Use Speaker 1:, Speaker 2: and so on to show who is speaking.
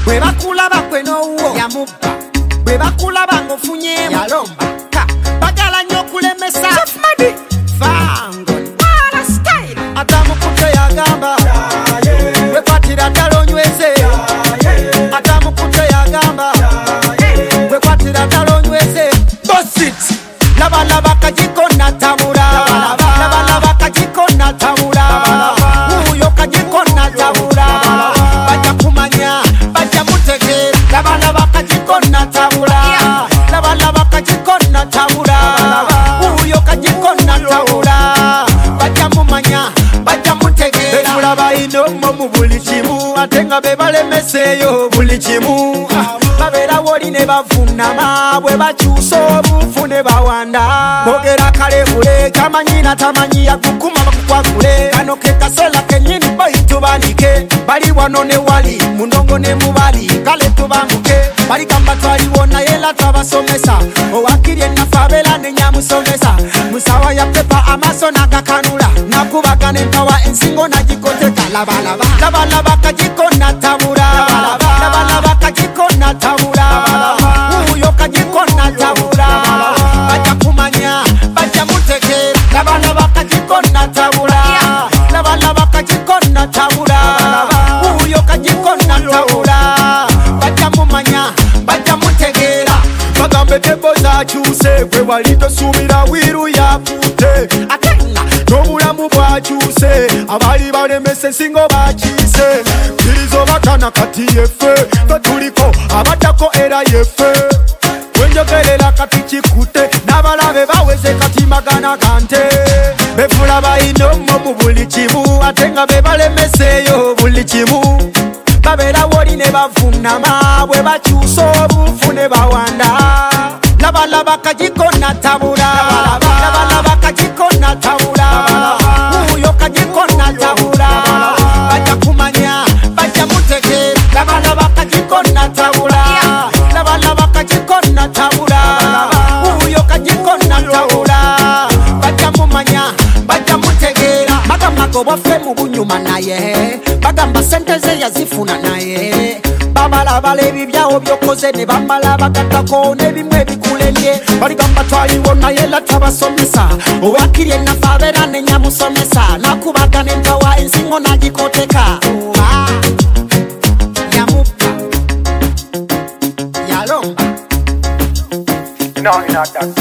Speaker 1: bwe bakulaba kwe n'owuwo yamubba, bwe bakulaba ng'ofunyemu yalomba, bagala nnyo okulemesa fango atamukute yagamba wekwatira ddala onyweze, atamukute yagamba wekwatira ddala onyweze. Bosit labalaba kajiko natabula, labalaba kajiko natabula, uyo kajiko natabula, bajja kumanya bajja mutegeera, labalaba kajiko natabula, labalaba kajiko natabula, uyo kajiko natabula, bajja mumanya bajja mutegeera. Befula bayinomo mu buli kimu ate nga be balemeseeyo buli kimu, babeerawo oli ne bavunama bwe bakyusa obufu ne bawanda. Bogera kale bule kamanyi na tamanyi yakukuma bakukwakule, kano ke kaseera kennyini bayitubanike, bali wano ne wali munongo ne mubali kale tubanguke, baligamba twaliwo naye la twabasomesa, owakiri ennafu abeera ne nyamusomesa, musawa ya pepa amaaso n'agakanula, nakubagana empawa ensingo nagikoteka, labalaba labalaba kajiko natabula, labalaba kajiko natabula, uyo kajiko natabula, bajja kumanya bajja mutegeera, labalaba kajiko natabula, labalaba kajiko natabula, uyo kajiko natabula, bajja mumanya bajja mutegeera. Bagambe tebo zakyuse gwe wali tosuubira wiru yafuute, ate nga n'obulamu bwakyuse abali balemesa ensingo bakiise, kkiriza obatana kati yeffe fe tuliko abaddako era yeffe, wenjogerera kati kikute n'abalabe baweze kati magana gante. Befula bayinomo mu buli kimu ate nga be balemeseeyo buli kimu, babeerawo oli ne bavunama bwe bakyusa obufu ne bawanda. Labalaba kajiko natabula, labalaba kajiko natabula, uyo kajiko natabula, bajja kumanya bajja mutegeera, labalaba kajiko natabula, labalaba kajiko natabula, uyo kajiko natabula, bajja mumanya bajja mutegeera. Bagamba gobwaffe mu bunyuma naye, bagamba sente ze yazifuna naye, babalabala ebibyawo byokoze ne bamala bagattako n'ebimu ebikulemye, baligamba twaliwo naye la twabasomesa, owakiri ennafu abeera ne nyamusomesa, nakubagana empawa ensingo nagikoteka, yamubba yalomba.